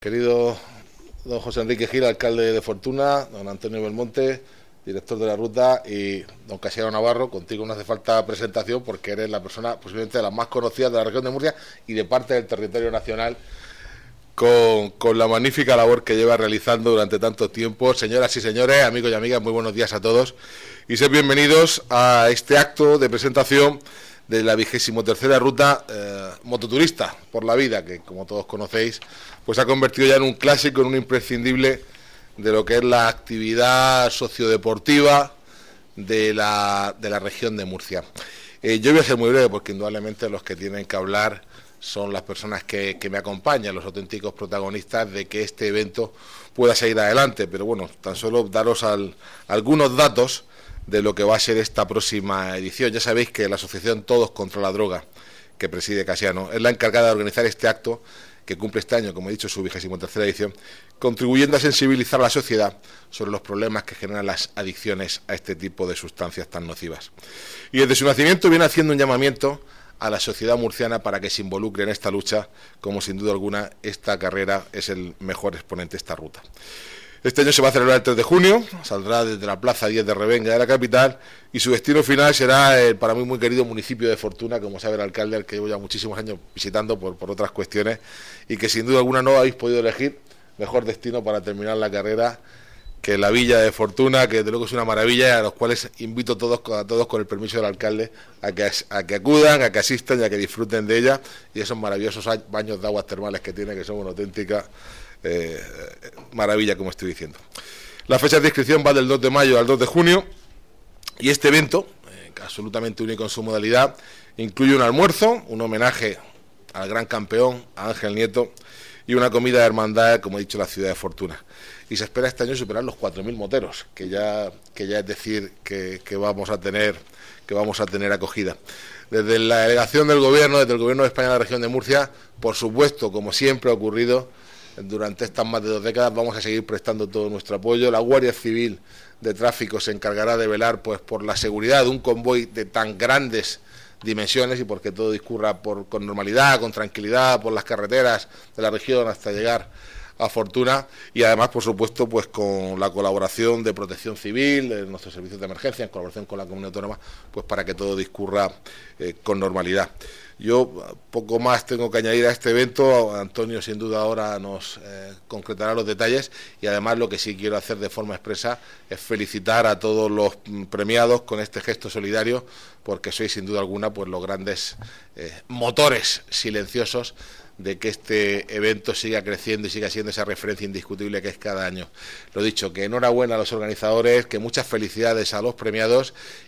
Querido don José Enrique Gil, alcalde de Fortuna, don Antonio Belmonte, director de la ruta, y don Casiano Navarro, contigo no hace falta presentación porque eres la persona posiblemente de las más conocidas de la región de Murcia y de parte del territorio nacional con la magnífica labor que lleva realizando durante tanto tiempo. Señoras y señores, amigos y amigas, muy buenos días a todos y sed bienvenidos a este acto de presentación de la 23ª ruta mototurista por la vida, que como todos conocéis, pues ha convertido ya en un clásico, en un imprescindible de lo que es la actividad sociodeportiva de la región de Murcia. Yo voy a ser muy breve porque indudablemente los que tienen que hablar son las personas que me acompañan, los auténticos protagonistas de que este evento pueda seguir adelante, pero bueno, tan solo daros algunos datos de lo que va a ser esta próxima edición. Ya sabéis que la asociación Todos contra la Droga, que preside Casiano, es la encargada de organizar este acto, que cumple este año, como he dicho, su 23ª edición, contribuyendo a sensibilizar a la sociedad sobre los problemas que generan las adicciones a este tipo de sustancias tan nocivas. Y desde su nacimiento viene haciendo un llamamiento a la sociedad murciana para que se involucre en esta lucha, como sin duda alguna esta carrera es el mejor exponente de esta ruta. Este año se va a celebrar el 3 de junio, saldrá desde la Plaza 10 de Revenga de la capital y su destino final será el para mí muy querido municipio de Fortuna, como sabe el alcalde, al que llevo ya muchísimos años visitando por otras cuestiones y que sin duda alguna no habéis podido elegir mejor destino para terminar la carrera que la villa de Fortuna, que desde luego es una maravilla y a los cuales invito a todos con el permiso del alcalde a que acudan, a que asistan y a que disfruten de ella y esos maravillosos baños de aguas termales que tiene, que son una auténtica maravilla, como estoy diciendo. La fecha de inscripción va del 2 de mayo al 2 de junio y este evento, absolutamente único en su modalidad, incluye un almuerzo, un homenaje al gran campeón, a Ángel Nieto, y una comida de hermandad, como he dicho, en la ciudad de Fortuna. Y se espera este año superar los 4.000 moteros, que ya es decir que vamos a tener acogida. Desde la delegación del Gobierno, desde el Gobierno de España en la región de Murcia, por supuesto, como siempre ha ocurrido durante estas más de 2 décadas, vamos a seguir prestando todo nuestro apoyo. La Guardia Civil de Tráfico se encargará de velar pues por la seguridad de un convoy de tan grandes dimensiones y porque todo discurra con normalidad, con tranquilidad por las carreteras de la región hasta llegar a Fortuna, y además, por supuesto, pues con la colaboración de Protección Civil, de nuestros servicios de emergencia, en colaboración con la comunidad autónoma, pues para que todo discurra con normalidad. Yo poco más tengo que añadir a este evento. Antonio sin duda ahora nos concretará los detalles y además lo que sí quiero hacer de forma expresa es felicitar a todos los premiados con este gesto solidario, porque sois sin duda alguna pues los grandes motores silenciosos de que este evento siga creciendo y siga siendo esa referencia indiscutible que es cada año. Lo dicho, que enhorabuena a los organizadores, que muchas felicidades a los premiados